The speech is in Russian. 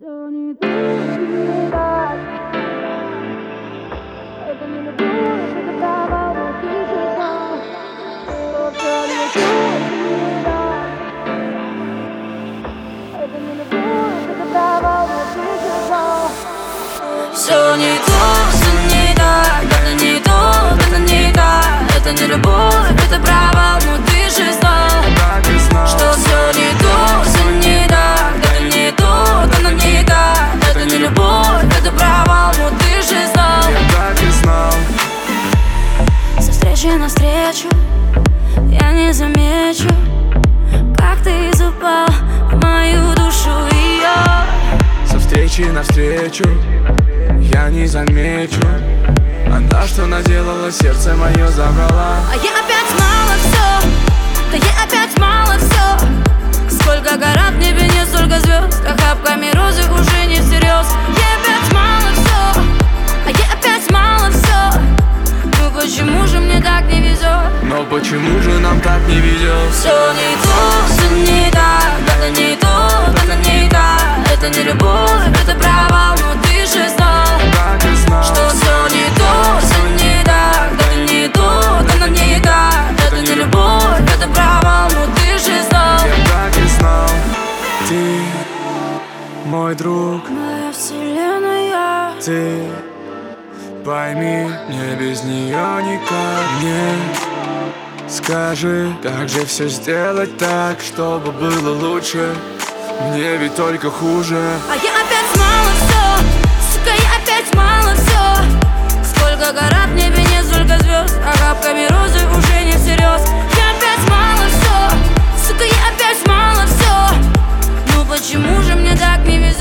Все не так, не так. Это не любовь, это право, но ты же знал, что все не так. Это не любовь, это право, но ты же знал. Все не то, все не так. Это не то, это не так. Это не любовь, это право, но ты же знал, что все не то, все не так. Это не то, это не так. Это не любовь, это право, но ты же знал. Я так и знал. Со встречи на встречу я не замечу, как ты запал в мою душу ее. Со встречи навстречу я не замечу, она что наделала, сердце мое забрала. А я опять мало все, да я опять мало все. Сколько гора в небе, не столько звезд, охапками розы уже не всерьез. Я опять мало все, а я опять мало все. Ну почему же мне так не везет? Но почему же нам так не везет? Все не то, все не так. Это не то, это не так. Это не любовь, это провал, но ты же знал, Так и знал. что все не то, все не так. Это не то, это не так. Это не любовь, это провал, но ты же знал. Я так и знал. Ты мой друг, Моя вселенная. ты пойми, мне без нее никак. Мне скажи, как же все сделать так, чтобы было лучше. Мне ведь только хуже. А я опять мало все, сука, я опять мало все. Сколько гора в небе, не столько звезд, охапками розы уже не всерьез. Я опять мало все, сука, я опять мало все. Ну почему же мне так не везет?